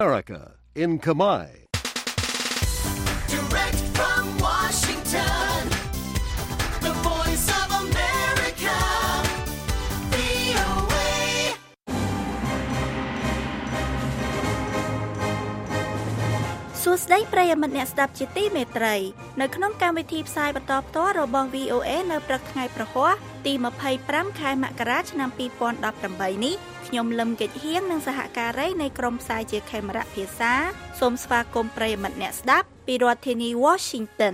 America in Khmer. Direct from Washington, the voice of America, VOA. សួស្តីប្រិយមិត្តអ្នកស្ដាប់ជាទីមេត្រីនៅក្នុងកម្មវិធីផ្សាយបន្តផ្ទាល់របស់ VOA នៅព្រឹកថ្ងៃប្រហ័សទី25ខែមករាឆ្នាំ2018នេះខ្ញុំលឹមកិច្ចហៀងនិងសហការីនៃក្រុមផ្សាយជាខេមរៈភាសាសូមស្វាគមន៍ប្រិយមិត្តអ្នកស្ដាប់ពីរដ្ឋធានី Washington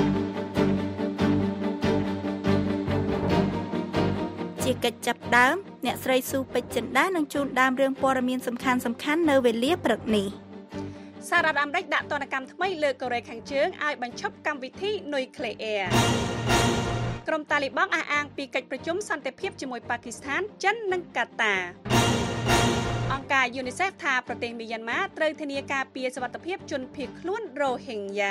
ជាកិច្ចចាប់ដើមអ្នកស្រីស៊ូពេជ្រចិន្តានឹងជូនដើមរឿងព័ត៌មានសំខាន់ៗនៅវេលាព្រឹកនេះសារ៉ាត់អាមេរិកដាក់ទណ្ឌកម្មថ្មីលើកូរ៉េខាងជើងឲ្យបញ្ឈប់កម្មវិធីនុយក្លេអ៊ែរក្រុមតាលីបង់អះអាងពីកិច្ចប្រជុំសន្តិភាពជាមួយប៉ាគីស្ថានចិននិងកាតាអង្គការ UNICEF ថាប្រទេសមីយ៉ាន់ម៉ាត្រូវធានាការពារសុវត្ថិភាពជនភៀសខ្លួនរ៉ូហិញយ៉ា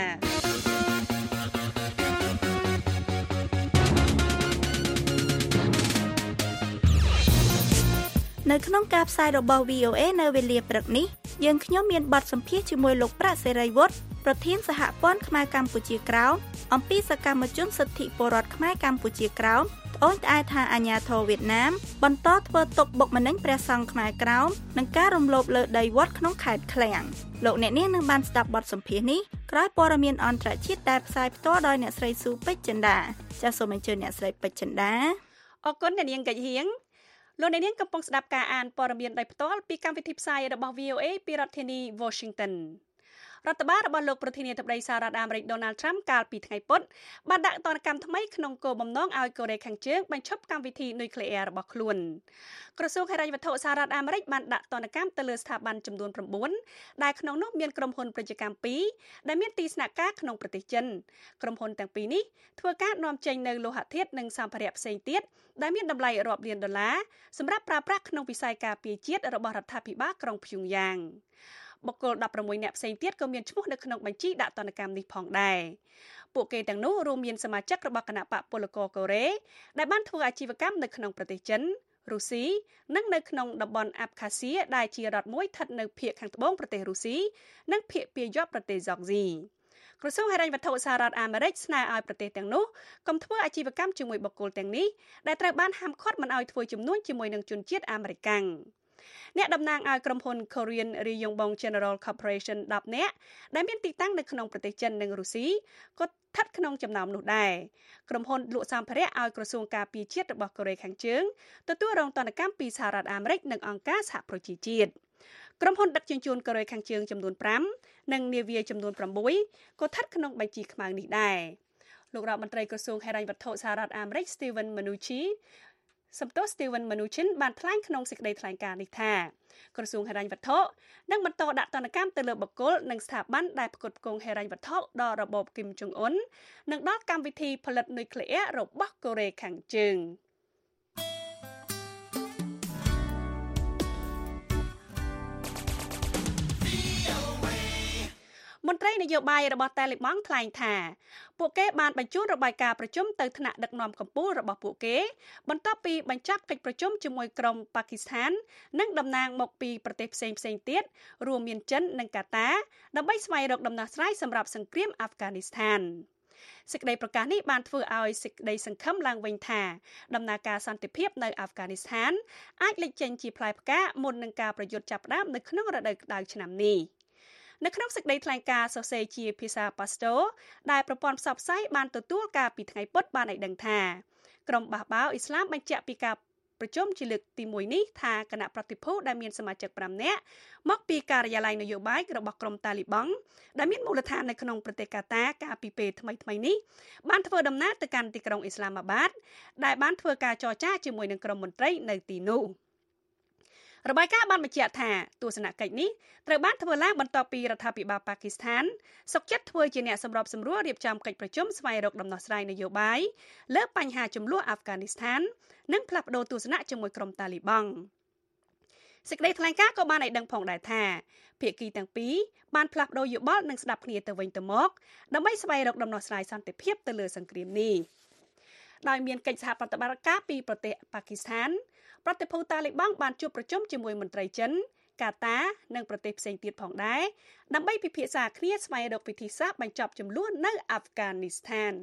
នៅក្នុងការផ្សាយរបស់ VOA នៅវេលាព្រឹកនេះយើងខ្ញុំមានបទសម្ភាសន៍ជាមួយលោកប្រាក់សេរីវុឌ្ឍប្រធានសហព័ន្ធខ្មែរកម្ពុជាក្រោមអំពីសកម្មជនសិទ្ធិពលរដ្ឋខ្មែរកម្ពុជាក្រោមត្អូញត្អែថាអាញាធរវៀតណាមបន្តធ្វើទុកបុកម្នេញព្រះសង្ឃខ្មែរក្រោមនិងការរំលោភលើដីវត្តក្នុងខេត្តឃ្លាំងលោកអ្នកនាងនឹងបានស្ដាប់បទសម្ភាសន៍នេះក្រោយព័ត៌មានអន្តរជាតិដែលផ្សាយផ្ទាល់ដោយអ្នកស្រីស៊ូពេជ្រចិន្តាចាសសូមអញ្ជើញអ្នកស្រីពេជ្រចិន្តាអរគុណអ្នកនាងកិច្ចហៀងលោកអ្នកនាងកំពុងស្ដាប់ការអានព័ត៌មានដោយផ្ទាល់ពីកម្មវិធីផ្សាយរបស់ VOA ពីរដ្ឋធានី Washington រដ្ឋបាលរបស់លោកប្រធានាធិបតីសហរដ្ឋអាមេរិក Donald Trump កាលពីថ្ងៃពុធបានដាក់ទណ្ឌកម្មថ្មីក្នុងគោលបំណងឲ្យកូរ៉េខាងជើងបញ្ឈប់កម្មវិធីនុយក្លេអ៊ែររបស់ខ្លួនក្រសួងហិរញ្ញវត្ថុសហរដ្ឋអាមេរិកបានដាក់ទណ្ឌកម្មទៅលើស្ថាប័នចំនួន9ដែលក្នុងនោះមានក្រុមហ៊ុនពាណិជ្ជកម្ម2ដែលមានទីស្នាក់ការក្នុងប្រទេសចិនក្រុមហ៊ុនទាំងពីរនេះធ្វើការនាំចេញនៅលោហៈធាតុនិងសម្ភារៈផ្សេងទៀតដែលមានតម្លៃរាប់លានដុល្លារសម្រាប់ប្រើប្រាស់ក្នុងវិស័យការពារជាតិរបស់រដ្ឋាភិបាលក្រុងព្យុងយ៉ាងបុគ្គល16នាក់ផ្សេងទៀតក៏មានឈ្មោះនៅក្នុងបញ្ជីដាក់ទណ្ឌកម្មនេះផងដែរពួកគេទាំងនោះរួមមានសមាជិករបស់គណៈបកពលករកូរ៉េដែលបានធ្វើអាជីវកម្មនៅក្នុងប្រទេសចិនរុស្ស៊ីនិងនៅក្នុងតំបន់អាប់ខាស៊ីដែលជារដ្ឋមួយស្ថិតនៅភាគខាងត្បូងប្រទេសរុស្ស៊ីនិងភាគពាយព្យប្រទេសហ្សកស៊ីក្រសួងហិរញ្ញវត្ថុសហរដ្ឋអាមេរិកស្នើឲ្យប្រទេសទាំងនោះកុំធ្វើអាជីវកម្មជាមួយបុគ្គលទាំងនេះដែលត្រូវបានហាមឃាត់មិនឲ្យធ្វើជំនួញជាមួយនឹងជនជាតិអាមេរិកអ្នកតំណាងឲ្យក្រុមហ៊ុន Korean Ryongbong General Corporation 10នាក់ដែលមានទីតាំងនៅក្នុងប្រទេសចិននិងរុស្ស៊ីក៏ស្ថិតក្នុងចំណោមនោះដែរក្រុមហ៊ុនលក់សម្ភារៈឲ្យក្រសួងការពារជាតិរបស់កូរ៉េខាងជើងទទួលរងទណ្ឌកម្មពីសហរដ្ឋអាមេរិកនិងអង្គការសហប្រជាជាតិក្រុមហ៊ុនដឹកជញ្ជូនកូរ៉េខាងជើងចំនួន5និងនាវាចំនួន6ក៏ស្ថិតក្នុងបញ្ជីខ្មៅនេះដែរលោករដ្ឋមន្ត្រីក្រសួងហិរញ្ញវត្ថុសហរដ្ឋអាមេរិក Steven Mnuchin បានថ្លែងក្នុងសេចក្តីថ្លែងការណ៍នេះថាក្រសួងហិរញ្ញវត្ថុនឹងបន្តដាក់ទណ្ឌកម្មទៅលើបុគ្គលនិងស្ថាប័នដែលផ្គត់ផ្គង់ហិរញ្ញវត្ថុដល់របបគីមចុងអ៊ុននិងដល់កម្មវិធីផលិតនុយក្លេអ៊ែររបស់កូរ៉េខាងជើងមន្ត្រីនយោបាយរបស់តាលីបង់ថ្លែងថាពួកគេបានបញ្ជូនរបាយការណ៍ប្រជុំទៅថ្នាក់ដឹកនាំកម្ពុជារបស់ពួកគេបន្ទាប់ពីបញ្ចប់កិច្ចប្រជុំជាមួយក្រុមប៉ាគីស្ថាននិងតំណាងមកពីប្រទេសផ្សេងៗទៀតរួមមានចិននិងកាតាដើម្បីស្វែងរកដំណោះស្រាយសម្រាប់សង្គ្រាមអាហ្វហ្គានីស្ថានសេចក្តីប្រកាសនេះបានធ្វើឲ្យសេចក្តីសង្ឃឹមឡើងវិញថាដំណើរការសន្តិភាពនៅអាហ្វហ្គានីស្ថានអាចលេចចេញជាផ្លែផ្កាមុននឹងការប្រយុទ្ធចាប់ផ្ដើមនៅក្នុងរដូវក្តៅឆ្នាំនេះនៅក្នុងសេចក្តីថ្លែងការណ៍សរសេរជាភាសាប៉ាស្តូដែលប្រព័ន្ធផ្សព្វផ្សាយបានទទួលការពីថ្ងៃពុធបានឲ្យដឹងថាក្រុមបះបោរអ៊ីស្លាមបញ្ជាក់ពីការប្រជុំជាលើកទី1នេះថាគណៈប្រតិភូដែលមានសមាជិក5នាក់មកពីការិយាល័យនយោបាយរបស់ក្រុមតាលីបង់ដែលមានមូលដ្ឋាននៅក្នុងប្រទេសកាតាកាលពីពេលថ្មីៗនេះបានធ្វើដំណើរទៅកាន់ទីក្រុងអ៊ីស្លាមាបាតដែលបានធ្វើការចរចាជាមួយនឹងក្រុមមន្ត្រីនៅទីនោះរបាយការណ៍បានបញ្ជាក់ថាទស្សនកិច្ចនេះត្រូវបានធ្វើឡើងបន្ទាប់ពីរដ្ឋាភិបាលប៉ាគីស្ថានសុកចិត្តធ្វើជាអ្នកសម្របសម្រួលរៀបចំកិច្ចប្រជុំស្វែងរកដំណោះស្រាយនយោបាយលើបញ្ហាជម្លោះអាហ្វហ្គានីស្ថាននិងផ្លាស់ប្តូរទស្សនៈជាមួយក្រុមតាលីបង់សេចក្តីថ្លែងការណ៍ក៏បានឲ្យដឹងផងដែរថាភាគីទាំងពីរបានផ្លាស់ប្តូរយោបល់និងស្ដាប់គ្នាទៅវិញទៅមកដើម្បីស្វែងរកដំណោះស្រាយសន្តិភាពទៅលើសង្គ្រាមនេះដោយមានកិច្ចសហប្រតិបត្តិការពីប្រទេសប៉ាគីស្ថានប្រតិភូតាលីបង់បានជួបប្រជុំជាមួយមន្ត្រីចិនកាតានិងប្រទេសផ្សេងទៀតផងដែរដើម្បីពិភាក្សាគ្នាស្វែងរកវិធីសាស្ត្របញ្ចប់ជម្លោះនៅអាហ្វហ្គានីស្ថាន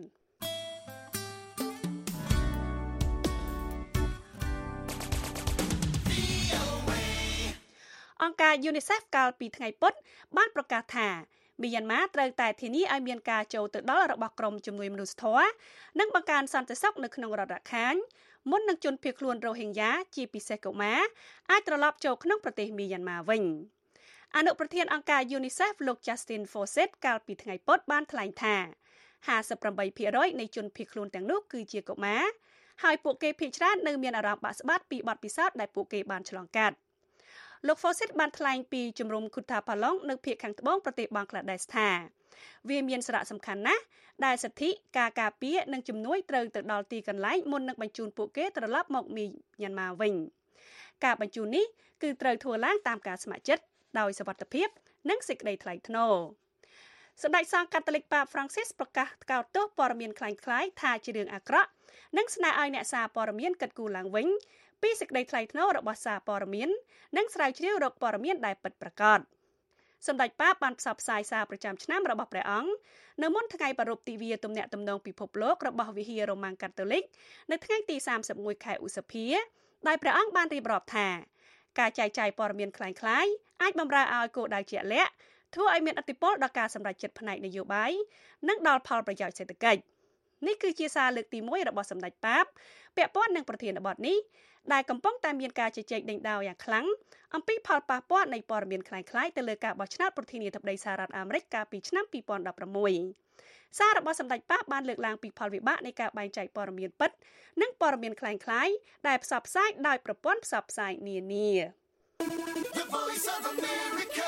អង្គការ UNICEF កាលពីថ្ងៃពុធបានប្រកាសថាមីយ៉ាន់ម៉ាត្រូវតែធានាឲ្យមានការចូលទៅដល់របស់ក្រុមជំនួយមនុស្សធម៌និងបង្កើនសន្តិសុខនៅក្នុងរដ្ឋរាខាញ់មុននឹងជនភៀសខ្លួនរ៉ូហិញយ៉ាជាពិសេសកុមារអាចត្រឡប់ចូលក្នុងប្រទេសមីយ៉ាន់ម៉ាវិញអនុប្រធានអង្គការ UNICEF លោក Justin Fawcett កាលពីថ្ងៃពុធបានថ្លែងថា 58% នៃជនភៀសខ្លួនទាំងនោះគឺជាកុមារហើយពួកគេភាគច្រើននៅមានអារម្មណ៍បាក់ស្បាតពីបទពិសោធន៍ដែលពួកគេបានឆ្លងកាត់លោក Fawcett បានថ្លែងពីជំរំ Kutha Palong នៅភាគខាងត្បូងប្រទេសបង់ក្លាដេសថាវាមានសារៈសំខាន់ណាស់ដែលសិទ្ធិការការពារនិងជំនួយត្រូវទៅដល់ទីកន្លែងមុននឹងបញ្ជូនពួកគេត្រឡប់មកមីយ៉ាន់ម៉ាវិញការបញ្ជូននេះគឺត្រូវធ្វើឡើងតាមការស្ម័គ្រចិត្តដោយសុវត្ថិភាពនិងសេចក្តីថ្លៃថ្នូរសម្ដេចសង្ឃកាតូលិកប៉ាប Francis ប្រកាសថ្កោលទោសព័ត៌មានคล้ายៗថាជារឿងអាក្រក់និងស្នើឲ្យអ្នកសារព័ត៌មានកិត្តគូឡើងវិញពីសេចក្តីថ្លៃថ្នូររបស់សារព័ត៌មាននិងស្រាវជ្រាវរកព័ត៌មានដែលពិតប្រាកដសម្ដេចប៉ាបបានផ្សព្វផ្សាយសារប្រចាំឆ្នាំរបស់ព្រះអង្គនៅមុនថ្ងៃប្រារព្ធទិវាទំនាក់ទំនងពិភពលោករបស់វិហាររ៉ូម៉ាំងកាតូលិកនៅថ្ងៃទី31ខែឧសភាដោយព្រះអង្គបានរៀបរាប់ថាការចែកចាយព័ត៌មានคล้ายៗអាចបម្រើឲ្យគោលដៅជាក់លាក់ធ្វើឲ្យមានឥទ្ធិពលដល់ការសម្រេចចិត្តផ្នែកនយោបាយនិងដល់ផលប្រយោជន៍សេដ្ឋកិច្ចនេះគឺជាសារលើកទី1របស់សម្ដេចប៉ាបពាក់ព័ន្ធនឹងប្រធានបទនេះដែលកំពុងតែមានការជជែកដេញដោលយ៉ាងខ្លាំងអំពីផលប៉ះពាល់នៃព័ត៌មានคล้ายៗទៅលើការបោះឆ្នោតប្រធានាធិបតីសហរដ្ឋអាមេរិកកាលពីឆ្នាំ2016សាររបស់សម្ដេចប៉ាបបានលើកឡើងពីផលវិបាកនៃការបែងចែកព័ត៌មានពិតនិងព័ត៌មានคล้ายៗដែលផ្សព្វផ្សាយដោយប្រព័ន្ធផ្សព្វផ្សាយនានា The Voice of America,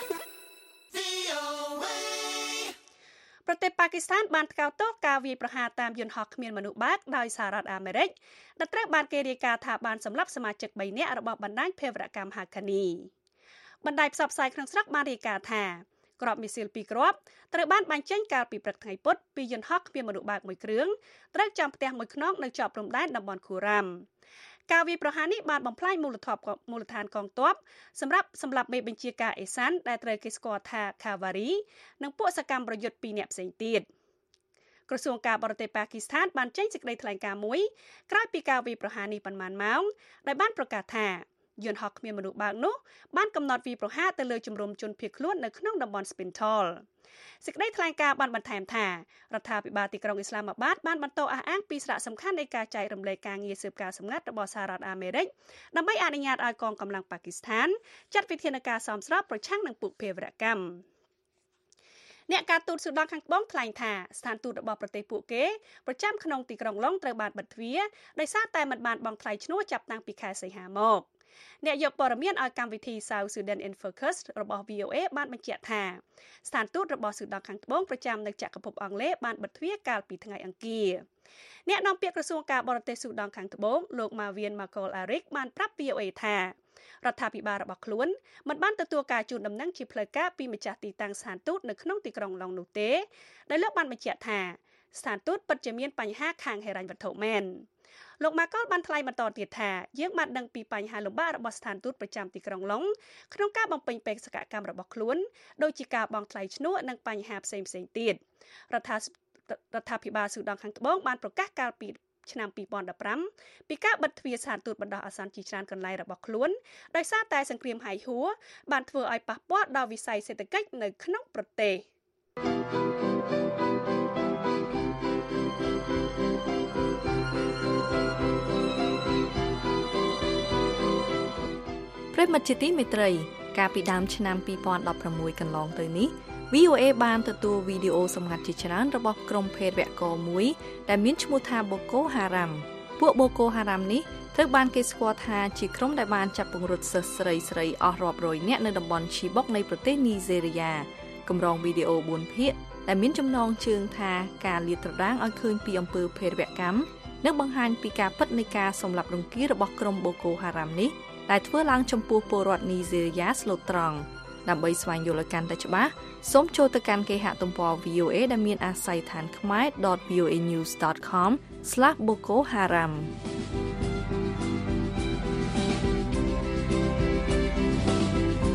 VOA ប្រទេសប៉ាគីស្ថានបានថ្កោលទោសការវាយប្រហារតាមយន្តហោះគ្មានមនុស្សបើកដោយសហរដ្ឋអាមេរិកដែលត្រូវបានគេរាយការណ៍ថាបានសម្លាប់សមាជិក3នាក់របស់បណ្ដាញភេរវកម្ម Haqqani បណ្ដាញផ្សព្វផ្សាយក្នុងស្រុកបានរាយការណ៍ថាគ្រាប់មីស៊ីល2គ្រាប់ត្រូវបានបាញ់ចេញកាលពីព្រឹកថ្ងៃពុធពីយន្តហោះគ្មានមនុស្សបើកមួយគ្រឿងត្រូវចំផ្ទះមួយខ្នងនៅជាប់ព្រំដែនតំបន់ Kuram ការវាយប្រហារនេះបានបំផ្លាញមូលដ្ឋានកងទ័ពសម្រាប់សម្លាប់មេបញ្ជាការអេសានដែលត្រូវគេស្គាល់ថា Khavari និងពួកសកម្មប្រយុទ្ធ2នាក់ផ្សេងទៀតក្រសួងការបរទេសប៉ាគីស្ថានបានចេញសេចក្តីថ្លែងការណ៍មួយក្រោយពីការវាយប្រហារនេះប៉ុន្មានម៉ោងដែលបានប្រកាសថាយន្តហោះគ្មានមនុស្សបើកនោះបានកំណត់វាយប្រហារទៅលើជំរំជនភៀសខ្លួននៅក្នុងតំបន់ Spintal សេចក្តីថ្លែងការណ៍បានបន្ថែមថារដ្ឋាភិបាលទីក្រុងអ៊ីស្លាមាបាតបានបន្តអះអាងពីសារៈសំខាន់នៃការចែករំលែកការងារស៊ើបការណ៍សម្ងាត់របស់សហរដ្ឋអាមេរិកដើម្បីអនុញ្ញាតឲ្យកងកម្លាំងប៉ាគីស្ថានចាត់វិធានការសមស្របប្រឆាំងនឹងពួកភេរវកម្មអ្នកការទូតស៊ូដង់ខាងត្បូងថ្លែងថាស្ថានទូតរបស់ប្រទេសពួកគេប្រចាំក្នុងទីក្រុងឡុងត្រូវបានបិទទ្វារដោយសារតែមិនបានបង់ថ្លៃឈ្នួលចាប់តាំងពីខែសីហាមកអ្នកយកព័ត៌មានឲ្យកម្មវិធី South Sudan in Focus របស់ VOA បានបញ្ជាក់ថាស្ថានទូតរបស់ស៊ូដង់ខាងត្បូងប្រចាំនៅចក្រភពអង់គ្លេសបានបិទទ្វារកាលពីថ្ងៃអង្គារអ្នកនាំពាក្យក្រសួងការបរទេសស៊ូដង់ខាងត្បូងលោក Marvin Makol Arik បានប្រាប់ VOA ថារដ្ឋាភិបាលរបស់ខ្លួនមិនបានទទួលការជូនដំណឹងជាផ្លូវការពីម្ចាស់ទីតាំងស្ថានទូតនៅក្នុងទីក្រុងឡុងនោះទេដោយលោកបានបញ្ជាក់ថាស្ថានទូតពិតជាមានបញ្ហាខាងហិរញ្ញវត្ថុមែនលោកម៉ាកលបានថ្លែងបន្តទៀតថាយើងបានដឹងពីបញ្ហាលំបាករបស់ស្ថានទូតប្រចាំទីក្រុងឡុងក្នុងការបំពេញបេសកកម្មរបស់ខ្លួនដូចជាការបង់ថ្លៃឈ្នួលនិងបញ្ហាផ្សេងៗទៀតរដ្ឋាភិបាលស៊ូដង់ខាងត្បូងបានប្រកាសកាលពីឆ្នាំ2015ពីការបិទទ្វារស្ថានទូតបណ្ដោះអាសន្នជាច្រើនកន្លែងរបស់ខ្លួនដោយសារតែសង្គ្រាមហៃហួរបានធ្វើឲ្យប៉ះពាល់ដល់វិស័យសេដ្ឋកិច្ចនៅក្នុងប្រទេសប្រិមត្តជាទីមេត្រីកាលពីដើមឆ្នាំ2016កន្លងទៅនេះ VOA បានទទួលវីដេអូសម្ងាត់ជាច្រើនរបស់ក្រុមភេរវកម្មមួយដែលមានឈ្មោះថា Boko Haram ពួក Boko Haram នេះត្រូវបានគេស្គាល់ថាជាក្រុមដែលបានចាប់ពង្រត់សិស្សស្រីអស់រាប់រយនាក់នៅតំបន់ Chibok នៃប្រទេសនីហ្សេរីយ៉ាកម្រងវីដេអូ4ភាគដែលមានចំណងជើងថាការលាតត្រដាងឲ្យឃើញពីអំពើភេរវកម្មនិងបង្ហាញពីការពិតនៃការសម្លាប់រង្គាលរបស់ក្រុម Boko Haram នេះដែលធ្វើឡើងចំពោះពលរដ្ឋនីហ្សេរីយ៉ាស្លូតត្រង់ដើម្បីស្វែងយល់ឲ្យកាន់តែច្បាស់សូមចូលទៅកាន់គេហទំព័រ VOA ដែលមានអាស័យដ្ឋានខ្មែរ .voanews.com/bokoharam ្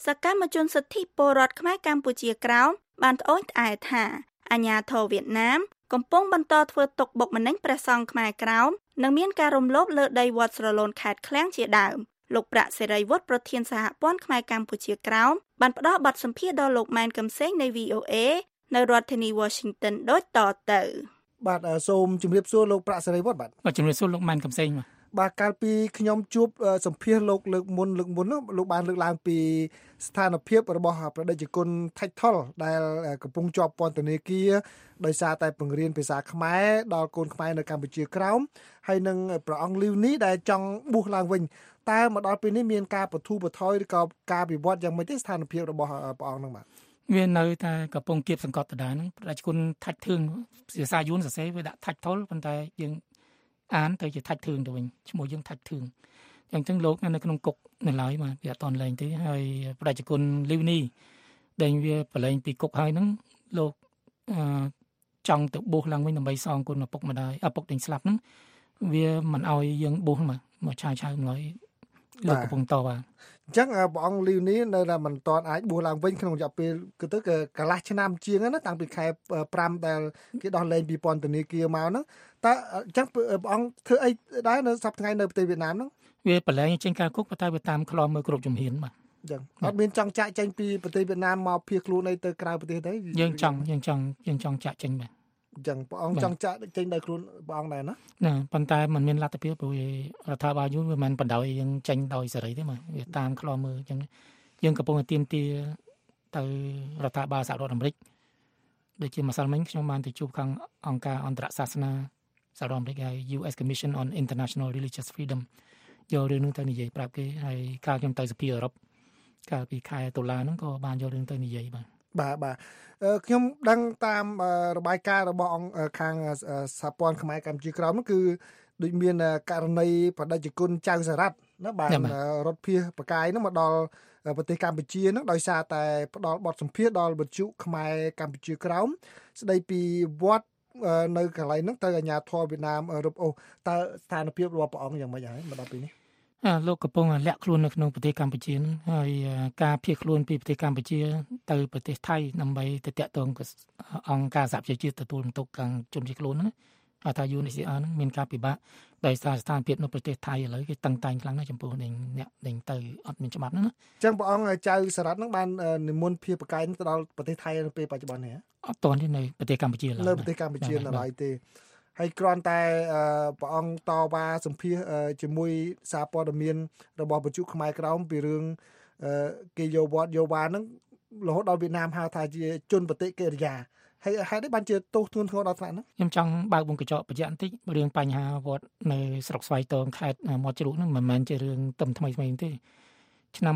សកម្មជនសិទ្ធិពលរដ្ឋខ្មែរកម្ពុជាក្រោមបានត្អូញត្អែថាអាញាធរវៀតណាមកំពុងបន្តធ្វើទុកបុកម្នេញព្រះសង្ឃខ្មែរក្រោមនិងមានការរំលោភលើដីវត្តស្រឡូនខេត្តឃ្លាំងជាដើមលោកប្រាក់សេរីវុឌ្ឍប្រធានសហព័ន្ធខ្មែរកម្ពុជាក្រោមបានផ្ដល់បទសម្ភាសន៍ដល់លោកម៉ែនកំសែងនៃ VOA នៅរដ្ឋធានី Washington ដូចតទៅបាទសូមជម្រាបសួរលោកប្រាក់សេរីវុឌ្ឍបាទជម្រាបសួរលោកម៉ែនកំសែងបាទកាលពីខ្ញុំជួបសម្ភាសន៍លោកលើកមុនលោកបានលើកឡើងពីស្ថានភាពរបស់ព្រះតេជគុណថៃថុលដែលកំពុងជាប់ពន្ធនាគារដោយសារតែបង្រៀនភាសាខ្មែរដល់កូនខ្មែរនៅកម្ពុជាក្រោមហើយនឹងព្រះអង្គលីវនេះដែលចង់បួសឡើងវិញតើមកដល់ពេលនេះមានការបទូបថយឬក៏ការវិវត្តយ៉ាងម៉េចទេស្ថានភាពរបស់ព្រះអង្គនឹងបាទវានៅតែកំពុងគៀបសង្កត់ដដែលហ្នឹងព្រះតេជគុណថាច់ធឿងភាសាយួនសរសេរវាដាក់ថាច់ថុលប៉ុន្តែយើងអានទៅជាថាច់ធឿងទៅវិញឈ្មោះយើងថាច់ធឿងអញ្ចឹងលោកនៅក្នុងគុកនៅឡើយបាទវាអត់តន់លែងទេហើយព្រះតេជគុណលីវនេះដែលវាប្រឡែងពីគុកហើយហ្នឹងលោកចង់ទៅបួសឡើងវិញដើម្បីសងគុណឪពុកម្ដាយឪពុកដែលស្លាប់ហ្នឹងវាមិនអោយយើងបួសមកឆាយម្ល៉េះលោកកំពុងតបាទអញ្ចឹងព្រះអង្គលីវនេះនៅតែមិនទាន់អាចបួសឡើងវិញក្នុងរយៈពេលគឺទៅកន្លះឆ្នាំជាងណាតាំងពីខែ5ដែលគេដោះលែងពីពន្ធនាគារមកហ្នឹងតើអញ្ចឹងព្រះអង្គធ្វើអីដែរនៅសប្តាហ៍ថ្ងៃនៅប្រទេសវៀតណាមហ្នឹងវាប្រឡែងចេញការគុកតែវាតាមខ្លំមើលគ្រប់ជំហានបាទអញ្ចឹងអត់មានចង់ចាក់ចេញពីប្រទេសវៀតណាមមកភៀសខ្លួនទៅក្រៅប្រទេសទេយើងចង់ចាក់ចេញបាទអញ្ចឹងព្រះអង្គចង់ចាក់ចេញដោយខ្លួនព្រះអង្គដែរណាប៉ុន្តែมันមានលទ្ធភាពព្រោះរដ្ឋាភិបាលយួនវាមិនបណ្ដោយយើងចេញដោយសេរីទេបាទវាតាមខ្លំមើលអញ្ចឹងយើងកំពុងតែទាមទារទៅរដ្ឋាភិបាលសហរដ្ឋអាមេរិកដូចជាម្សិលមិញខ្ញុំបានទៅជួបខាងអង្គការអន្តរសាសនាសហរដ្ឋអាមេរិកហើយ US Commission on International Religious Freedom យករឿងនេះទៅនិយាយប្រាប់គេហើយកាលខ្ញុំទៅសភាអឺរ៉ុបកាលពីខែតុលាហ្នឹងក៏បានយករឿងទៅនិយាយបាទខ្ញុំដឹងតាមរបាយការណ៍របស់អង្គខាងសហព័ន្ធខ្មែរកម្ពុជាក្រោមហ្នឹងគឺដូចមានករណីបដិជគុណចៅសារ៉ាត់ណាបានរត់ភៀសបកាយហ្នឹងមកដល់ប្រទេសកម្ពុជាហ្នឹងដោយសារតែផ្ដល់បទសម្ភាសន៍ដល់វិទ្យុខ្មែរកម្ពុជាក្រោមស្ដីពីវត្តនៅកន្លែងហ្នឹងទៅអាជ្ញាធរវៀតណាមរឹបអូសតើស្ថានភាពរបស់ព្រះអង្គយ៉ាងម៉េចហើយមកដល់ពេលនេះលោកកំពុងលាក់ខ្លួននៅក្នុងប្រទេសកម្ពុជាហើយការភៀសខ្លួនពីប្រទេសកម្ពុជាទៅប្រទេសថៃដើម្បីទៅតាក់ទងអង្គការសហប្រជាជាតិទទួលបន្ទុកខាងជនជាតិខ្លួនហ្នឹងហៅថា UNHCR ហ្នឹងមានការពិបាកដោយសារស្ថានភាពនៅប្រទេសថៃឥឡូវគេតឹងតែងខ្លាំងណាស់ចំពោះអ្នកដែលទៅអត់មានច្បាប់ហ្នឹងណាអញ្ចឹងព្រះអង្គចៅសារ៉ាត់ហ្នឹងបាននិមន្តភៀសបកាយទៅដល់ប្រទេសថៃនៅពេលបច្ចុប្បន្ននេះអត់ទាន់ទេនៅប្រទេសកម្ពុជាឡើយនៅប្រទេសកម្ពុជានៅឡើយទេហើយគ្រាន់តែព្រះអង្គតវ៉ាសម្ភាសជាមួយសារព័ត៌មានរបស់វិទ្យុខ្មែរក្រោមពីរឿងគេយកវត្តយកវ៉ាហ្នឹងរហូតដល់វៀតណាមហៅថាជាជនបតិកិរិយាហើយហេតុនេះបានជាទោសធ្ងន់ធ្ងរដល់ថ្នាក់ហ្នឹងខ្ញុំចង់បើកវងកញ្ចក់បញ្ជាក់បន្តិចរឿងបញ្ហាវត្តនៅស្រុកស្វាយតងខេត្តមាត់ជ្រូកហ្នឹងមិនមែនជារឿងទំថ្មីទេឆ្នាំ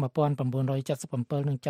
1977និង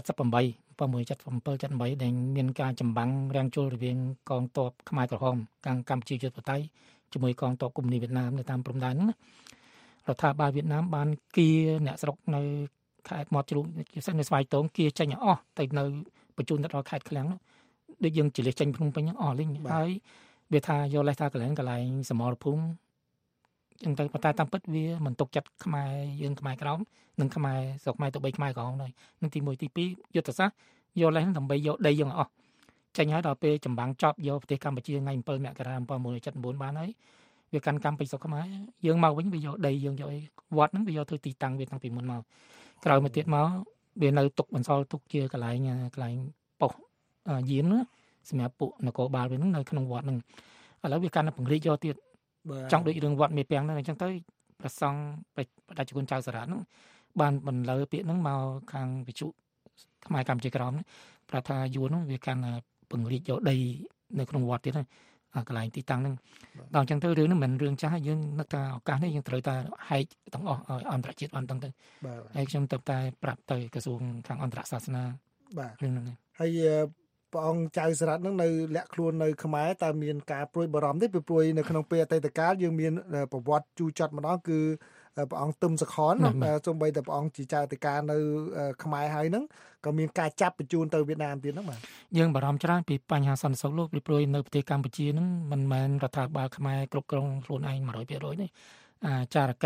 78ដែលមានការចម្បាំងរាំងជលរវាងកងទ័ពខ្មែរក្រហមកម្ពុជាយុទ្ធបតៃជាមួយកងទ័ពកុម្មុយនីវៀតណាមនៅតាមព្រំដែនហ្នឹងរដ្ឋាភិបាលវៀតណាមបានគៀអ្នកស្រុកនៅខេត្តមាត់ជ្រូកជាពិសេសនៅស្វាយតងគៀចេញអស់ទៅនៅបញ្ជូនទៅដល់ខេត្តឃ្លាំងនោះដូចយើងជិះចេញភ្នំពេញអស់លេងហើយវាថាយកលេសថាកន្លែងសមរភូមិចឹងទៅប៉ុន្តែតាមពិតវាមិនទុកចិត្តខ្មែរយើងខ្មែរក្រោមនិងខ្មែរស្រុកខ្មែរទៅបីខ្មែរក្រោមដែរនឹងទី1ទី2យុទ្ធសាស្ត្រយកលេសដើម្បីយកដីយើងអស់ចេញហើយដល់ពេលចម្បាំងចប់យកប្រទេសកម្ពុជាថ្ងៃ7មករា1979បានហើយវាកាន់កម្មពីស្រុកខ្មែរយើងមកវិញវាយកដីយើងយកវត្តហ្នឹងវាយកធ្វើទីតាំងវាតាំងពីមុនមកក្រោយមកទៀតមកវានៅទុកបន្សល់ទុកជាកន្លែងប៉ុស្តិ៍យាមណាសម្រាប់ពួកនគរបាលវាហ្នឹងនៅក្នុងវត្តហ្នឹងឥឡូវវាកាន់តែពង្រីកយកទៀតចង់ដូចរឿងវត្តមេពាំងហ្នឹងអញ្ចឹងទៅព្រះសង្ឃបដិជគុណចៅសារ៉ាត់ហ្នឹងបានបន្លឺពាក្យហ្នឹងមកខាងវិទ្យុខ្មែរកម្ពុជាក្រោមប្រាប់ថាយួនហ្នឹងវាកាន់ពង្រីកយកដីនៅក្នុងវត្តទៀតហើយកន្លែងទីតាំងហ្នឹងដល់អញ្ចឹងទៅរឿងហ្នឹងមិនរឿងចាស់យើងនឹកថាឱកាសនេះយើងត្រូវតែហែកទាំងអស់ឲ្យអន្តរជាតិបានទាំងទៅហើយខ្ញុំទៅតែប្រាប់ទៅក្រសួងខាងអន្តរសាសនារឿងហ្នឹងហើយព្រះអង្គចៅសារ៉ាត់ហ្នឹងនៅលាក់ខ្លួននៅខ្មែរតើមានការព្រួយបារម្ភទេពីព្រួយនៅក្នុងពេលអតីតកាលយើងមានប្រវត្តិជូរចត់ម្ដងគឺព្រះអង្គទឹមសខនសូម្បីតែព្រះអង្គជាចៅអធិការនៅខ្មែរហើយហ្នឹងក៏មានការចាប់បញ្ជូនទៅវៀតណាមទៀតហ្នឹងបាទយើងបារម្ភច្រើនពីបញ្ហាសន្តិសុខលោកពីព្រួយនៅប្រទេសកម្ពុជាហ្នឹងមិនមែនរដ្ឋាភិបាលខ្មែរគ្រប់គ្រងខ្លួនឯង 100% ទេចារកិច្ច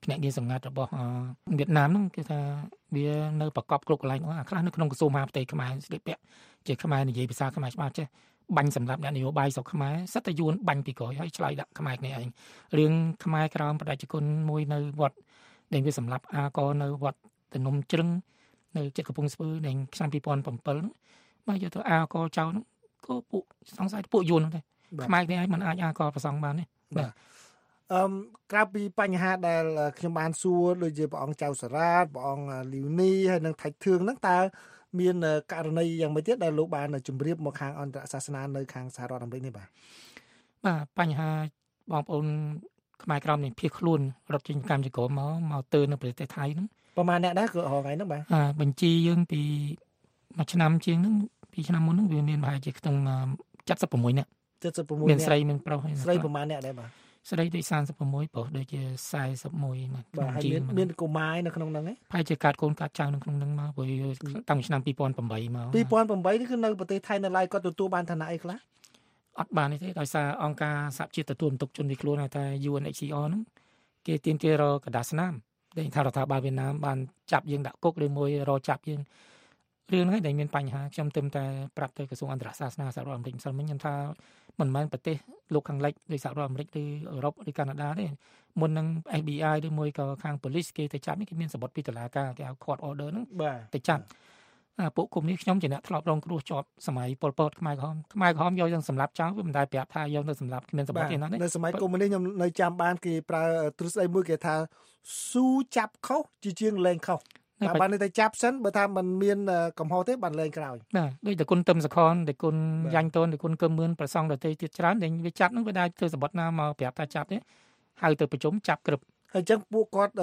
ភ្នាក់ងារសម្ងាត់របស់វៀតណាមហ្នឹងគឺថាវានៅប្រកបគ្រប់កន្លែងអាខ្លះនៅក្នុងក្រសួងមហាផ្ទៃខ្មែរស្លៀកពាក់ជាខ្មែរនិយាយភាសាខ្មែរច្បាស់ចេះបាញ់សម្រាប់អ្នកនយោបាយស្រុកខ្មែរសិតតែយួនបាញ់ពីក្រោយហើយឆ្លៃដាក់ខ្មែរគ្នាឯងរឿងខ្មែរក្រមបដិជនមួយនៅវត្តដែលវាសម្រាប់អាកនៅវត្តតនំជ្រឹងនៅចិត្តកំពង់ស្ពឺនៅឆ្នាំ2007ហ្នឹងបើយកទៅអាកចៅហ្នឹងក៏ពួកសង្ស័យពួកយួនហ្នឹងដែរខ្មែរគ្នាឯងមិនអាចអាកប្រសងបានទេបាទក្រៅពីបញ្ហាដែលខ្ញុំបានសួរដូចជាព្រះអង្គចៅសារ៉ាតព្រះអង្គលីវនីហើយនិងថៃធឿងហ្នឹងតើមានករណីយ៉ាងម៉េចទៀតដែលលោកបានជម្រាបមកខាងអន្តរសាសនានៅខាងសហរដ្ឋអាមេរិកនេះបាទបញ្ហាបងប្អូនខ្មែរក្រមនេះភៀសខ្លួនរត់ចេញកម្មជាក្រមមកទៅនៅប្រទេសថៃហ្នឹងប្រហែលអ្នកដែរគឺហងៃហ្នឹងបាទបញ្ជីយើងពីមួយឆ្នាំជាងហ្នឹង2ឆ្នាំមុនហ្នឹងវាមានប្រហែលជាក្នុង76នាក់ 76 មានស្រីមានប្រុសស្រីប្រហែលអ្នកដែរបាទស្រីដូច36ប្រុសដូចជា41 បាទហើយមានកុមារនៅក្នុងហ្នឹងឯងប្រហែលជាកាត់កូនកាត់ចៅនៅក្នុងហ្នឹងមកព្រោះតាំងពីឆ្នាំ2008មក 2008នេះគឺនៅប្រទេសថៃនៅឡើយគាត់ទទួលបានឋានៈអីខ្លះអត់បានទេដោយសារអង្គការសហជាតិទទួលបន្ទុកជនភៀសខ្លួនហៅថា UNHCR ហ្នឹងគេទាមទាររកដាស្នាមដែលថារដ្ឋាភិបាលវៀតណាមបានចាប់យើងដាក់គុកឬមួយរចាប់យើងរឿងហ្នឹងដែលមានបញ្ហាខ្ញុំទៅតែប្រាប់ទៅក្រសួងអន្តរសាសនាសហរដ្ឋអាមេរិកម្សិលមិញខ្ញុំថាមិនមែនប្រទេសលោកខាងលិចដូចសហរដ្ឋអាមេរិកឬអឺរ៉ុបឬកាណាដាទេមុននឹង FBI ឬមួយក៏ខាងប៉ូលីសគេទៅចាប់នេះគេមានសម្បត្តិពីតុលាការគេហៅ court order ហ្នឹងទៅចាប់ពួកគុំនេះខ្ញុំជាអ្នកធ្លាប់រងគ្រោះជាប់សម័យប៉ុលពតខ្មែរក្រហមយកយើងសម្លាប់ចោលវាមិនដែលប្រាប់ថាយកទៅសម្លាប់គ្មានសម្បត្តិទេណានៅសម័យកុម្មុយនីសខ្ញុំនៅចាំបានគេប្រើទ្រឹស្ដីមួយគេថាស៊ូចាប់ខុសជាងលែងខុសតែបានតែចាប់សិនបើថាมันមានកំហុសទេបានលែងក្រោយបាទដូចតែគុណទឹមសខនតែគុណយ៉ាញ់តូនតែគុណកឹមមឿនប្រសងដទៃទៀតច្រើនដែលវាចាប់ហ្នឹងវាដែរធ្វើសម្បត្តិណាមកប្រាប់ថាចាប់ទេហៅទៅប្រជុំចាប់ក្រឹបហើយអញ្ចឹងពួកគាត់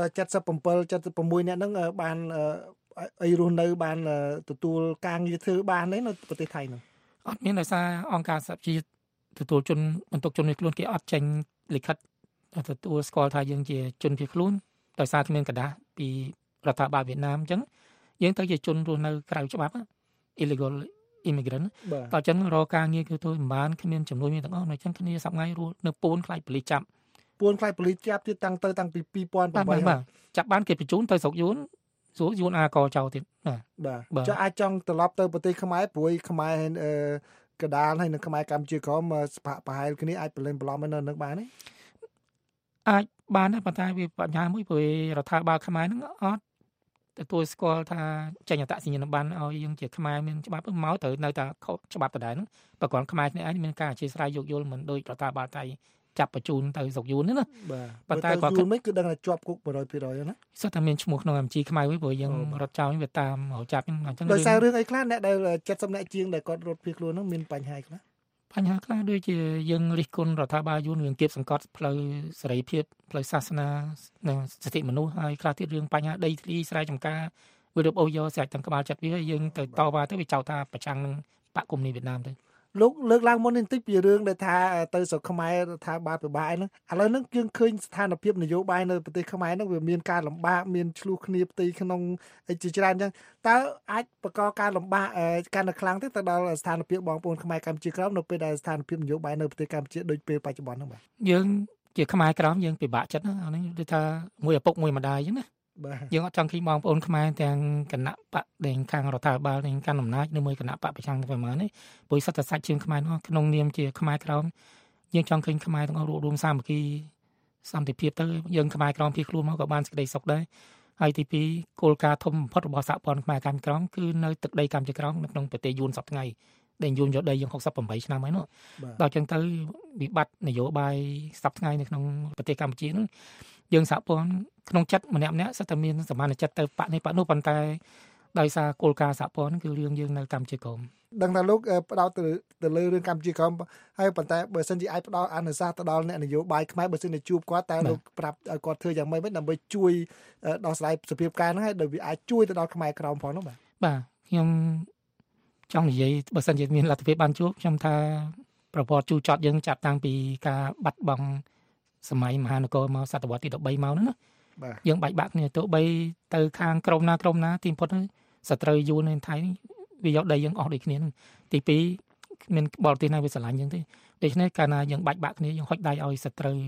77 76នាក់ហ្នឹងបានអីរស់នៅបានទទួលការងារធ្វើបានទេនៅប្រទេសថៃហ្នឹងអត់មានដោយសារអង្គការសហជីវទទួលជនបន្ទុកជនភៀសខ្លួនគេអត់ចេញលិខិតទទួលស្គាល់ថាយើងជាជនភៀសខ្លួនដោយសារគ្មានកដាស់ពីរដ្ឋាភិបាលវៀតណាមអញ្ចឹងយើងទៅជាជនរស់នៅក្រៅច្បាប់ illegal immigrant តើអញ្ចឹងរកការងារគឺទៅមិនបានគ្មានចំនួនមានទាំងអស់អញ្ចឹងគ្នាសប្ងៃរស់នៅពួនខ្លាចប៉ូលីសចាប់ទៀតតាំងពី2008 បាទចាប់បានគេបញ្ជូនទៅស្រុកយួនស្រួលយួនអាកចោលទៀតបាទចុះអាចចង់ត្រឡប់ទៅប្រទេសខ្មែរព្រួយខ្មែរកដាលហើយនៅខ្មែរកម្ពុជាក្រមប្រហែលគ្នាអាចប្រឡែងប្រឡំនៅនឹងបានទេអាចបានដែរប៉ុន្តែវាបញ្ហាមួយព្រោះរដ្ឋាភិបាលខ្មែរហ្នឹងអត់ទទួលស្គាល់ថាចេញអត្តសញ្ញាណប័ណ្ណឲ្យយើងជាខ្មែរមានច្បាប់មកត្រូវនៅតែខុសច្បាប់ដដែលហ្នឹងបើគ្រាន់ខ្មែរគ្នាឯងមានការអធិស្ឋានយោគយល់មិនដូចរដ្ឋាភិបាលថៃចាប់បញ្ជូនទៅស្រុកយួនណាប៉ុន្តែគាត់យួនមិនគឺដឹងថាជាប់គុក 100% ណាសិតតែមានឈ្មោះក្នុងបញ្ជីខ្មែរវិញព្រោះយើងរត់ចោលវាតាមរចាប់អញ្ចឹងដោយសាររឿងអីខ្លះអ្នកដែល70នាក់ជាងដែលគាត់រត់ភៀសខ្លួនហ្នឹងមានបញ្ហាខ្លះដូចជាយើងរិះគន់រដ្ឋាភិបាលយួនរឿងគៀបសង្កត់ផ្លូវសេរីភាពផ្លូវសាសនានិងសិទ្ធិមនុស្សហើយខ្លះទៀតរឿងបញ្ហាដីធ្លីស្រែចម្ការវារបអូសយកស្រេចទាំងក្បាលចិត្តវាយើងទៅតវ៉ាទៅវាចោទថាប្រឆាំងនឹងបកគុំនេះវៀតណាមទៅលោកលើកឡើងមុននេះបន្តិចពីរឿងដែលថាទៅស្រុកខ្មែរថាបាត់ពិបាកហ្នឹងឥឡូវហ្នឹងយើងឃើញស្ថានភាពនយោបាយនៅប្រទេសខ្មែរហ្នឹងវាមានការលំបាកមានឆ្លោះគ្នាផ្ទៃក្នុងជាច្រើនអញ្ចឹងតើអាចបង្កការលំបាកកាន់តែខ្លាំងទេទៅដល់ស្ថានភាពបងប្អូនខ្មែរកម្ពុជាក្រមនៅពេលដែលស្ថានភាពនយោបាយនៅប្រទេសកម្ពុជាដូចពេលបច្ចុប្បន្នហ្នឹងបាទយើងជាខ្មែរក្រមយើងពិបាកចិត្តណាអានេះដូចថាមួយឪពុកមួយម្ដាយអញ្ចឹងណាយើងអត់ចង់ឃើញបងប្អូនខ្មែរទាំងគណៈបកដែលខាងរដ្ឋាភិបាលនិងកាន់អំណាចនៅមួយគណៈបកប្រឆាំងទៅប្រមាណនេះព្រោះសិតតែសាច់ជើងខ្មែរនោះក្នុងនាមជាខ្មែរក្រមយើងចង់ឃើញខ្មែរទាំងអស់រួមសាមគ្គីសន្តិភាពទៅយើងខ្មែរក្រមភៀសខ្លួនមកក៏បានសេចក្តីសុខដែរហើយទី2គោលការណ៍ធំបំផុតរបស់សហព័ន្ធខ្មែរកម្ពុជាក្រមគឺនៅទឹកដីកម្ពុជាក្រមនៅក្នុងប្រទេសយួនសប្តាហ៍ថ្ងៃដែលយួនយកដីយើង68ឆ្នាំហើយនោះដល់ចឹងទៅវិបត្តិនយោបាយសប្តាហ៍ថ្ងៃនៅក្នុងប្រទេសកម្ពុជានោះយើងសហព័ន្ធក្នុងចិត្តម្នាក់សិតតែមានសមានចិត្តទៅបកនេះបកនោះប៉ុន្តែដោយសារគោលការណ៍សហព័ន្ធគឺរឿងយើងនៅកម្ពុជាក្រមដឹងថាលោកផ្ដោតទៅលើរឿងកម្ពុជាក្រមហើយប៉ុន្តែបើសិនជាអាចផ្ដោតអនុសាសន៍ទៅដល់អ្នកនយោបាយខ្មែរបើសិនជាជួបគាត់តែលោកប្រាប់ឲ្យគាត់ធ្វើយ៉ាងម៉េចដើម្បីជួយដោះស្រាយសភាពការហ្នឹងហើយដោយវាអាចជួយទៅដល់ខ្មែរក្រមផងនោះបាទខ្ញុំចង់និយាយបើសិនជាមានលទ្ធភាពបានជួបខ្ញុំថាប្រព័ន្ធជួចត់យើងចាប់តាំងពីការបាត់បង់សម័យមហានគរមកសតវត្សទី13មកហ្នឹងណាយើងបែកបាក់គ្នាទោះបីទៅខាងក្រមណាទីផុតសត្រូវយួននៅថៃវាយកដីយើងអស់ដូចគ្នាហ្នឹងទី2មានបរទេសណាវាស្រឡាញ់យើងទេដូច្នេះកាលណាយើងបែកបាក់គ្នាយើងហុចដៃឲ្យសត្រូវ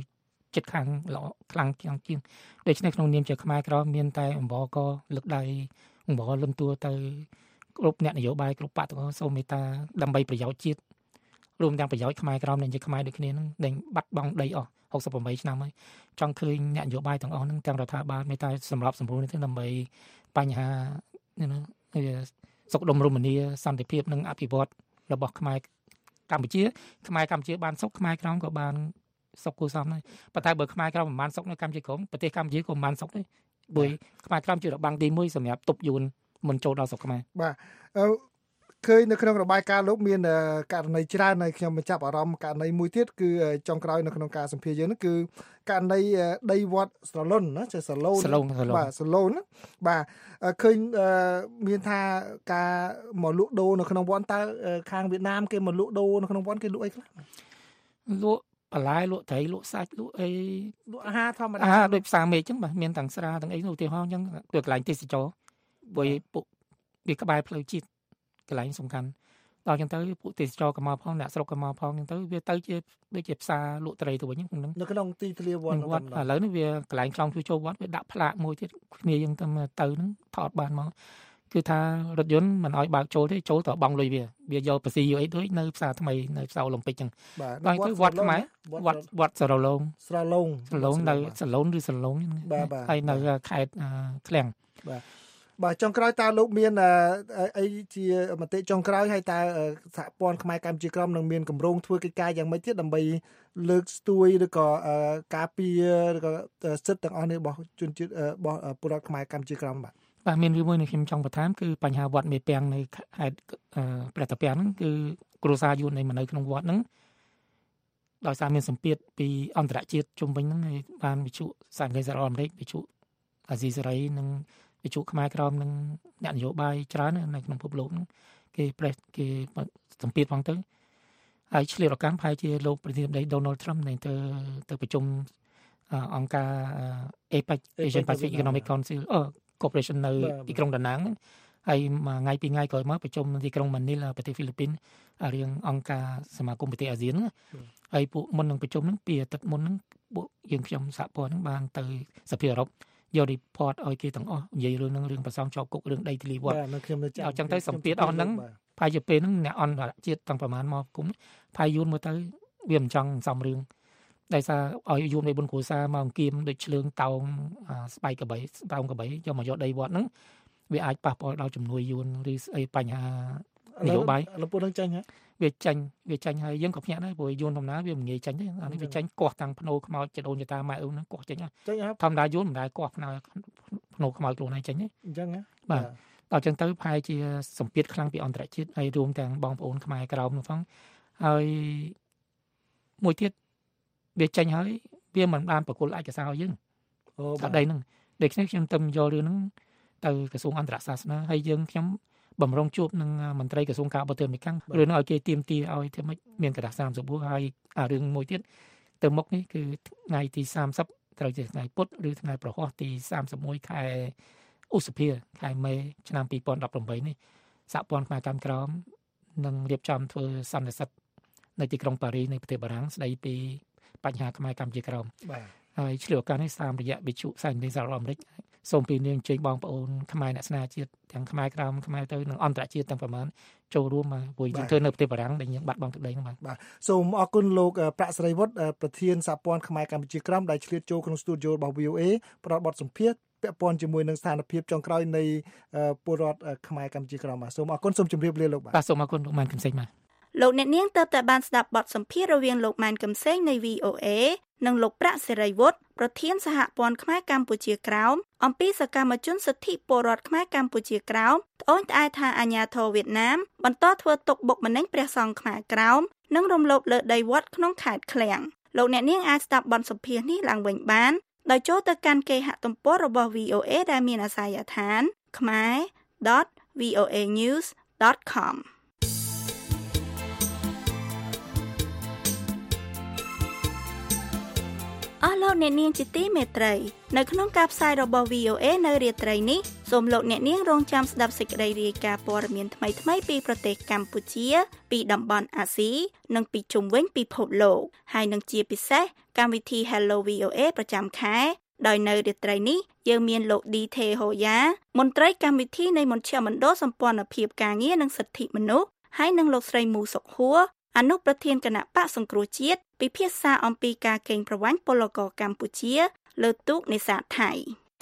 ចិត្តខាងល្អខ្លាំងជាងដូច្នេះក្នុងនាមជាខ្មែរក្រមមានតែអង្វរក៏លើកដៃអង្វរលំតួទៅគ្រប់អ្នកនយោបាយគ្រប់បកទាំងអស់សូមមេត្តាដើម្បីប្រយោជន៍ជាតិរួមទាំងប្រយោជន៍ខ្មែរក្រមនិងជាខ្មែរដូចគ្នានឹងដែលបាត់បង់ដីអស់68ឆ្នាំហើយចង់ឃើញអ្នកនយោបាយទាំងអស់នឹងទាំងរដ្ឋាភិបាលមេត្តាសម្របសម្រួលនេះទៅដើម្បីបញ្ហាសុខដុមរមនាសន្តិភាពនិងអភិវឌ្ឍរបស់ខ្មែរកម្ពុជាបានសុខខ្មែរក្រមក៏បានសុខគួរសមដែរប៉ុន្តែបើខ្មែរក្រមមិនបានសុខនៅកម្ពុជាក្រមប្រទេសកម្ពុជាក៏មិនបានសុខដែរព្រោះខ្មែរក្រមជារបាំងទី1សម្រាប់ទប់យួនមិនចូលដល់ស្រុកខ្មែរបាទឃើញនៅក្នុងរបាយការណ៍លោកមានករណីច្រើនហើយខ្ញុំបញ្ចាប់អារម្មណ៍ករណីមួយទៀតគឺចុងក្រោយនៅក្នុងការសម្ភាសយើងនោះគឺករណីដីវត្តស្រលុនណាជាសាឡូនបាទសាឡូនបាទឃើញមានថាការមកលក់ដូរនៅក្នុងវត្តតើខាងវៀតណាមគេមកលក់ដូរនៅក្នុងវត្តគេលក់អីខ្លះលក់បន្លែលក់ត្រីលក់សាច់លក់អីលក់អាហារធម្មតាដូចផ្សារមេឃអញ្ចឹងបាទមានទាំងស្រាទាំងអីឧទាហរណ៍អញ្ចឹងគឺកន្លែងទេសចរព្រោះពួកវាក្បែរផ្លូវជាតិកន្លែងសំខាន់ដល់ចឹងទៅពួកទេសចរក៏មកផងអ្នកស្រុកក៏មកផងចឹងទៅវាទៅជាដូចជាផ្សារលក់ត្រីទៅវិញហ្នឹងនៅក្នុងទីធ្លាវត្តឥឡូវនេះវាកន្លែងខ្លងជួយចូលវត្តវាដាក់ផ្លាកមួយទៀតគ្នាយើងទៅហ្នឹងថតបានមកគឺថារថយន្តមិនឲ្យបើកចូលទេចូលទៅបង់លុយវាយកប្រស៊ីយកអីដូចនៅផ្សារថ្មីនៅផ្សារអូឡ িম্প ិកចឹងដល់ទៅវត្តខ្មែរវត្តស្រឡូងនៅស្រឡូងឬស្រឡូងហើយនៅខេត្តឃ្លាំងបាទចុងក្រោយតើលោកមានអីជាមតិចុងក្រោយហើយតើសហព័ន្ធខ្មែរកម្ពុជាក្រមនឹងមានគម្រោងធ្វើកិច្ចការយ៉ាងម៉េចទៀតដើម្បីលើកស្ទួយឬក៏ការពារឬក៏សិទ្ធិទាំងអស់នេះរបស់ជនជាតិរបស់ពលរដ្ឋខ្មែរកម្ពុជាក្រមបាទមានរឿងមួយនេះខ្ញុំចង់បន្ថែមគឺបញ្ហាវត្តមេពាំងនៅខេត្តព្រះតាពាំងហ្នឹងគឺគ្រួសារយួននៅក្នុងវត្តហ្នឹងដោយសារមានសម្ពាធពីអន្តរជាតិជុំវិញហ្នឹងហើយបានវិទ្យុសហរដ្ឋអាមេរិកវិទ្យុអាស៊ីសេរីនិងវិទ្យុខ្មែរក្រមនិងអ្នកនយោបាយច្រើននៅក្នុងពិភពលោកហ្នឹងគេសម្ពាធផងទៅហើយឆ្លៀតឱកាសប្រហែលជាលោកប្រធានាធិបតី Donald Trump ទៅប្រជុំអង្គការ APEC Asian Pacific Economic Council Corporation នៅទីក្រុងដាណាងហើយមួយថ្ងៃពីរថ្ងៃក្រោយមកប្រជុំនៅទីក្រុងម៉ានីឡាប្រទេសហ្វីលីពីនរៀងអង្គការសមាគមប្រទេសអាស៊ានហើយពួកមុននឹងប្រជុំហ្នឹងពីអាទិត្យមុនហ្នឹងពួកយើងខ្ញុំសហព័ន្ធហ្នឹងបានទៅសភាអឺរ៉ុបយក report ឲ្យគេទាំងអស់និយាយរឿងហ្នឹងរឿងប្រសងចោលគុករឿងដីធ្លីវត្តអញ្ចឹងទៅសម្ពាធអស់ហ្នឹងផាយពេលហ្នឹងអ្នកអន្តរជាតិតាំងប្រមាណមកគុំផាយយួនមើលទៅវាមិនចង់សំរឿងដោយសារឲ្យយួននៃបុនគ្រួសារមកអង្គៀមដូចឆ្លើងតោងស្បែកកបីតោងកបីយកមកយកដីវត្តហ្នឹងវាអាចប៉ះពាល់ដល់ជំនួយយួនឬស្អីបញ្ហានយោបាយលោកពូនឹងចាញ់ហ៎វាចាញ់ហើយយើងក៏ភ្ញាក់ដែរព្រោះយួនធម្មតាវាមិនងាយចាញ់ទេអានេះវាចាញ់កោះតាំងភ្នោខ្មោចចដូនចតាម៉ែអ៊ូហ្នឹងកោះចាញ់ធម្មតាយួនមិនដែលកោះភ្នោខ្មោចខ្លួនឯងចាញ់ទេអញ្ចឹងបាទដល់ចឹងទៅប្រហែលជាសម្ពាធខ្លាំងពីអន្តរជាតិហើយរួមទាំងបងប្អូនខ្មែរក្រោមនោះផងហើយមួយទៀតវាចាញ់ហើយវាមិនបានប្រគល់ឯកសារឲ្យយើងថាដីហ្នឹងដូច្នេះខ្ញុំទៅយករឿងហ្នឹងទៅក្រសួងអន្តរសាសនាហើយខ្ញុំបំរុងជួបនឹងមន្ត្រីក្រសួងការបរទេសអាមេរិករឿងហ្នឹងឲ្យគេទាមទារឲ្យធ្វើម៉េចមានកដាស់34ហើយរឿងមួយទៀតទៅមុខនេះគឺថ្ងៃទី30ត្រូវជាថ្ងៃពុធឬថ្ងៃប្រហោះទី31ខែឧសភាខែមេឆ្នាំ2018នេះសហព័ន្ធខ្មែរកម្មក្រមនឹងរៀបចំធ្វើសន្និសីទនៅទីក្រុងប៉ារីសនៃប្រទេសបារាំងស្ដីពីបញ្ហាខ្មែរកម្ពុជាក្រមហើយឆ្លៀតឱកាសនេះតាមរយៈវិទ្យុផ្សាយនៃសហរដ្ឋអាមេរិកសូមពីនាងជើញបងប្អូនខ្មែរអ្នកស្នាជាតិទាំងខ្មែរក្រមខ្មែរទៅនិងអន្តរជាតិទាំងប្រមាណចូលរួមមកព្រោះយើងធ្វើនៅប្រទេសបារាំងដែលយើងបាត់បង់ទឹកដីហ្នឹងបាទសូមអរគុណលោកប្រាក់សេរីវុឌ្ឍប្រធានសហព័ន្ធខ្មែរកម្ពុជាក្រមដែលឆ្លៀតចូលក្នុងស្ទូឌីយោរបស់ VOA ផ្ដល់បទសម្ភាសន៍ពាក់ព័ន្ធជាមួយនឹងស្ថានភាពចុងក្រោយនៃពលរដ្ឋខ្មែរកម្ពុជាក្រមបាទសូមអរគុណសូមជម្រាបលាលោកបាទសូមអរគុណលោកម៉ានកឹមសេងបាទលោកអ្នកនាងទៅតែបានស្ដាប់បទសម្ភាសន៍រវាងលោកម៉ានកឹមសេងនៃ VOA និងលោកប្រាក់សេរីវុឌ្ឍប្រធានសហព័ន្ធខ្មែរកម្ពុជាក្រោមអំពីសកម្មជនសិទ្ធិពលរដ្ឋខ្មែរកម្ពុជាក្រោមត្អូញត្អែថាអាញាធរវៀតណាមបន្តធ្វើទុកបុកម្នេញព្រះសង្ឃខ្មែរក្រោមនិងរំលោភលើដីវត្តក្នុងខេត្តឃ្លាំងលោកអ្នកនាងអាចស្ដាប់បទសម្ភាសន៍នេះឡើងវិញបានដោយចូលទៅកាន់គេហទំព័ររបស់ VOA ដែលមានអាសយដ្ឋាន khmer.voanews.comអស់លោកអ្នកនាងជាទីមេត្រីនៅក្នុងការផ្សាយរបស់ VOA នៅរាត្រីនេះសូមលោកអ្នកនាងរងចាំស្ដាប់សេចក្តីរាយការណ៍ព័ត៌មានថ្មីៗពីប្រទេសកម្ពុជាពីតំបន់អាស៊ីនិងពីជុំវិញពិភពលោកហើយនឹងជាពិសេសកម្មវិធី Hello VOA ប្រចាំខែដោយនៅរាត្រីនេះយើងមានលោកឌីថេហូយ៉ាមន្ត្រីកម្មវិធីនៃមជ្ឈមណ្ឌលសម្ព័ន្ធភាពការងារនិងសិទ្ធិមនុស្សហើយនឹងលោកស្រីមូសុកហួរអនុប្រធានគណៈបកសង្គ្រោះជាតិពិភាក្សាអំពីការកេងប្រវ័ញ្ចពលករកម្ពុជាលើទូកនេសាទថៃ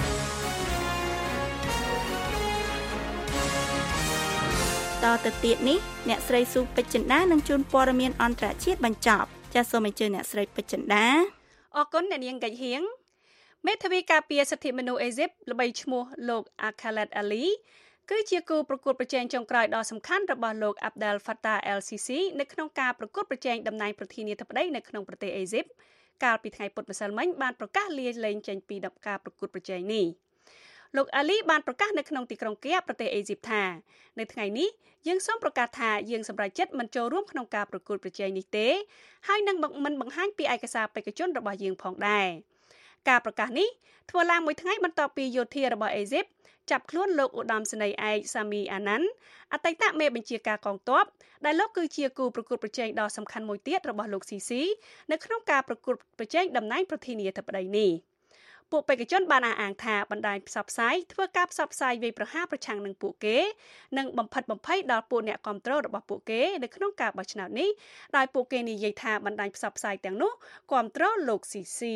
តទៅទៀតនេះអ្នកស្រីស៊ូពេជ្រចិន្តានឹងជួនព័ត៌មានអន្តរជាតិបញ្ចប់ចាសសូមអញ្ជើញអ្នកស្រីពេជ្រចិន្តាអរគុណអ្នកនាងកិច្ចហៀងមេធាវីការពារសិទ្ធិមនុស្សអេស៊ីបល្បីឈ្មោះលោកអាខាឡេតអាលីគឺជាគូប្រកួតប្រជែងចុងក្រោយដ៏សំខាន់របស់លោក Abdel Fattah el-Sisi នៅក្នុងការប្រកួតប្រជែងតំណែងប្រធានាធិបតីនៅក្នុងប្រទេសអេស៊ីបកាលពីថ្ងៃពុធម្សិលមិញបានប្រកាសលាលែងចេញពីការប្រកួតប្រជែងនេះលោកអាលីបានប្រកាសនៅក្នុងទីក្រុងកាប្រទេសអេស៊ីបថានៅថ្ងៃនេះយើងសូមប្រកាសថាយើងសម្រេចចិត្តមិនចូលរួមក្នុងការប្រកួតប្រជែងនេះទេហើយនឹងមិនបង្ហាញពីឯកសារបេក្ខជនរបស់យើងផងដែរការប្រកាសនេះធ្វើឡើងមួយថ្ងៃបន្ទាប់ពីយោធារបស់អេស៊ីបចាប់ខ្លួនលោកឧត្តមសេនីយ៍ឯកសាមីអាណាន់អតីតមេបញ្ជាការកងទ័ពដែលលោកគឺជាគូប្រកួតប្រជែងដ៏សំខាន់មួយទៀតរបស់លោកស៊ីស៊ីនៅក្នុងការប្រកួតប្រជែងតំណែងប្រធានាធិបតីនេះពួកបេក្ខជនបានអះអាងថាបណ្ដាញផ្សព្វផ្សាយធ្វើការផ្សព្វផ្សាយវាយប្រហារប្រឆាំងនឹងពួកគេនិងបំផិតបំភ័យដល់ពួកអ្នកគាំទ្ររបស់ពួកគេនៅក្នុងការបោះឆ្នោតនេះដោយពួកគេនិយាយថាបណ្ដាញផ្សព្វផ្សាយទាំងនោះគាំទ្រលោកស៊ីស៊ី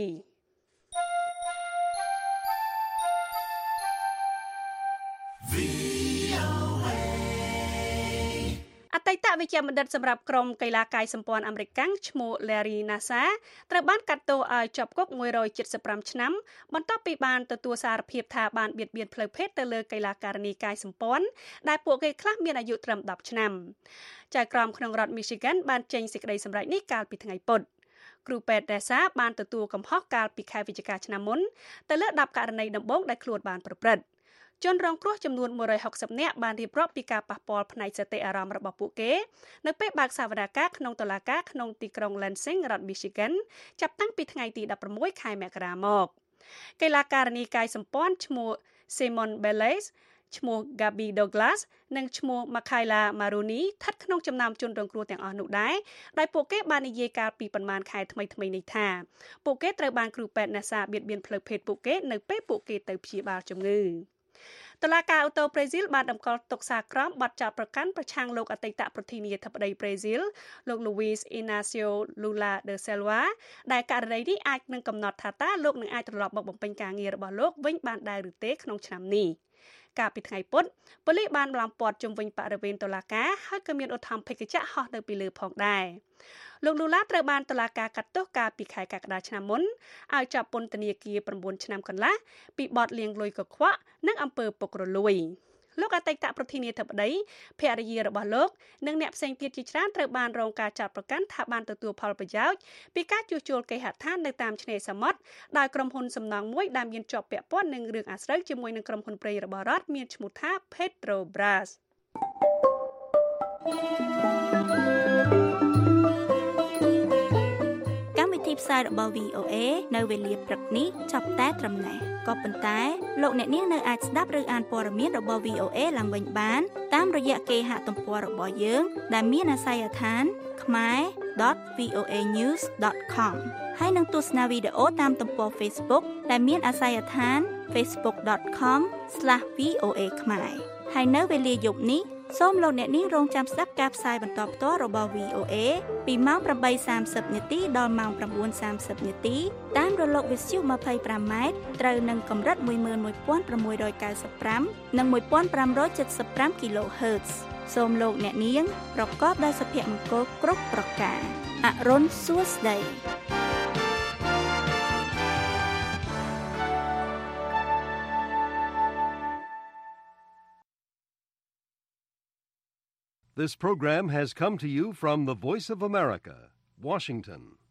អតីតវិជ្ជបណ្ឌិតសម្រាប់ក្រុមកីឡាកាយសម្ព័ន្ធអាមេរិកឈ្មោះ Larry Nassar ត្រូវបានកាត់ទោសឲ្យជាប់គុក175ឆ្នាំបន្ទាប់ពីបានទទួលសារភាពថាបានបៀតបៀនផ្លូវភេទទៅលើកីឡាការិនីកាយសម្ព័ន្ធដែលពួកគេខ្លះមានអាយុត្រឹម10ឆ្នាំចៅក្រមក្នុងរដ្ឋ Michigan បានចេញសេចក្តីសម្រេចនេះកាលពីថ្ងៃពុធគ្រូពេទ្យ Nassar បានទទួលកំហុសកាលពីខែវិច្ឆិកាឆ្នាំមុនទៅលើ10ករណីដំបូងដែលខ្លួនបានប្រព្រឹត្តជនរងគ្រោះចំនួន160នាក់បានរៀបរាប់ពីការប៉ះពាល់ផ្នែកសតិអារម្មណ៍របស់ពួកគេនៅពេលបើកសវនកម្មក្នុងតុលាការក្នុងទីក្រុង Lansing រដ្ឋ Michigan ចាប់តាំងពីថ្ងៃទី16ខែមករាមកកីឡាការិនីកាយសម្ព័ន្ធឈ្មោះ Simon Biles ឈ្មោះ Gabby Douglas និងឈ្មោះ Makayla Maroney ស្ថិតក្នុងចំណោមជនរងគ្រោះទាំងអស់នោះដែរដោយពួកគេបាននិយាយកាលពីប្រមាណខែថ្មីនេះថាពួកគេត្រូវបានគ្រូពេទ្យ Nassar បៀតបៀនផ្លូវភេទពួកគេនៅពេលពួកគេទៅព្យាបាលជំងឺតុលាការអូតូប្រេស៊ីលបានតម្កល់ទុកសារក្រមបទចោទប្រកាន់ប្រឆាំងលោកអតីតប្រធានាធិបតីប្រេស៊ីលលោក Luiz Inácio Lula da Silva ដែលករណីនេះអាចនឹងកំណត់ថាតើលោកនឹងអាចត្រឡប់មកបំពេញការងាររបស់លោកវិញបានដែរឬទេក្នុងឆ្នាំនេះកាលពីថ្ងៃពុធប៉ូលីសបានឡោមព័ទ្ធជុំវិញបរិវេណតុលាការហើយក៏មានឧទ្ធម្ភិកចក្រហោះនៅពីលើផងដែរលោកលូឡាត្រូវបានតុលាការកាត់ទោសកាលពីខែកក្កដាឆ្នាំមុនឲ្យជាប់ពន្ធនាគារ9ឆ្នាំកន្លះពីបទលាងលុយកខ្វក់និងអំពើពុករលួយលោកអតីតប្រធានាធិបតីភរិយារបស់លោកនិងអ្នកផ្សេងទៀតជាច្រើនត្រូវបានរងការចាប់ប្រកាន់ថាបានទទួលផលប្រយោជន៍ពីការជួសជុលគេហដ្ឋាននៅតាមឆ្នេរសមុទ្រដោយក្រុមហ៊ុនសំណង់មួយដែលមានជាប់ពាក់ព័ន្ធនឹងរឿងអាស្រូវជាមួយនឹងក្រុមហ៊ុនប្រេងរបស់រដ្ឋមានឈ្មោះថា Petrobras ផ្សាយរបស់ VOA នៅវេលាព្រឹកនេះចាប់តែត្រឹមនេះក៏ប៉ុន្តែលោកអ្នកនាងនៅអាចស្ដាប់ឬអានព័ត៌មានរបស់ VOA ឡើងវិញបានតាមរយៈគេហទំព័ររបស់យើងដែលមានអាសយដ្ឋាន khmer.voanews.com ហើយនឹងទស្សនាវីដេអូតាមទំព័រ Facebook ដែលមានអាសយដ្ឋាន facebook.com/voa ខ្មែរហើយនៅវេលាយប់នេះសូមលោកអ្នកនាងរងចាំស្ដាប់ការផ្សាយបន្តផ្ទាល់របស់ VOA ពីម៉ោង 8:30 នាទីដល់ម៉ោង 9:30 នាទីតាមរលកវិទ្យុ 25M ត្រូវនឹងកម្រិត 11695 និង 1575 kHz សូមលោកអ្នកនាងប្រកបដោយសុភមង្គលគ្រប់ប្រការអរុនសួស្តី This program has come to you from the Voice of America, Washington.